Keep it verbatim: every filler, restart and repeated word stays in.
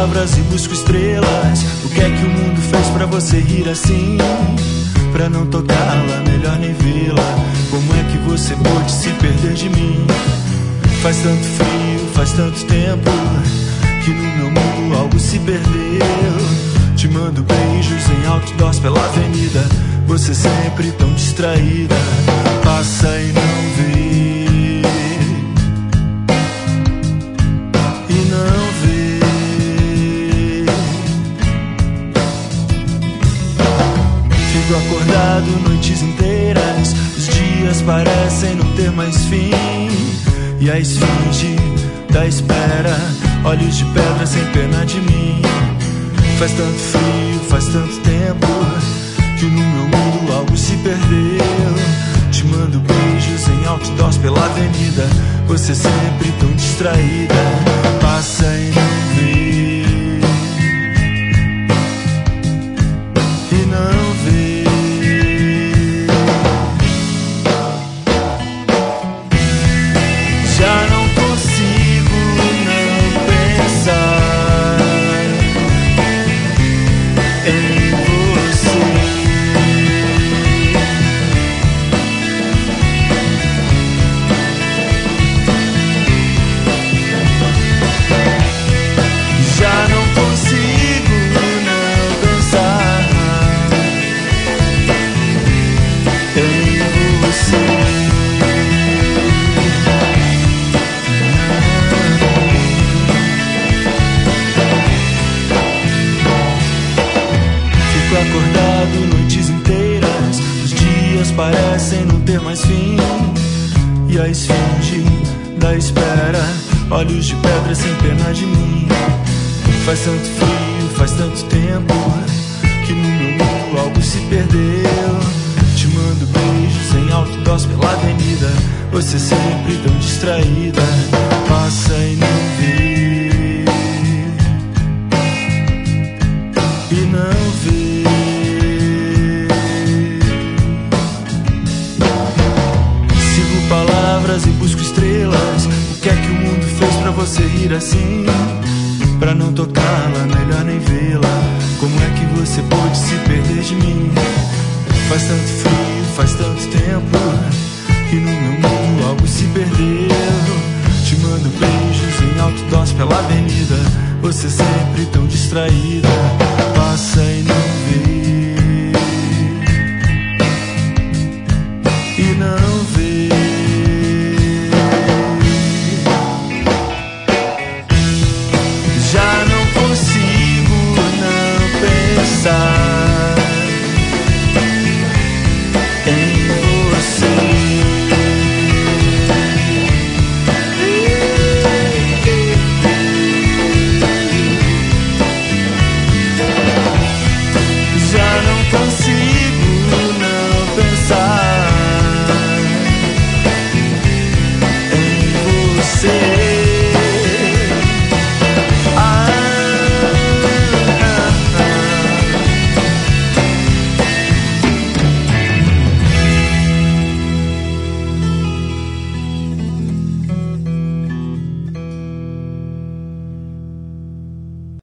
palavras e busco estrelas. O que é que o mundo fez pra você rir assim? Pra não tocá-la, melhor nem vê-la. Como é que você pôde se perder de mim? Faz tanto frio, faz tanto tempo que no meu mundo algo se perdeu. Te mando beijos em outdoors pela avenida, você sempre tão distraída. Passa e não vê, e não vê. Fico acordado noites inteiras, os dias parecem não ter mais fim. E a esfinge da espera, olhos de pedra sem pena de mim. Faz tanto frio, faz tanto tempo que no meu mundo algo se perdeu. Te mando beijos em outdoors pela avenida, você sempre tão distraída. Passa e não vê, e não vê. Já não consigo não pensar em você. Já não consigo não pensar em você. Fico acordado noites inteiras, os dias parecem não ter mais fim. E a esfinge da espera, olhos de pedra sem pena de mim. Faz tanto frio, faz tanto tempo que no meu mundo algo se perdeu. Te mando beijos em outdoors pela avenida, você sempre tão distraída. Passa e não vê, e não vê. Sigo palavras e busco estrelas. O que é que o mundo fez pra você rir assim? Pra não tocá-la, melhor nem vê-la. Como é que você pôde se perder de mim? Faz tanto frio, faz tanto tempo que no meu mundo algo se perdeu. Te mando beijos em outdoors pela avenida, você sempre tão distraída.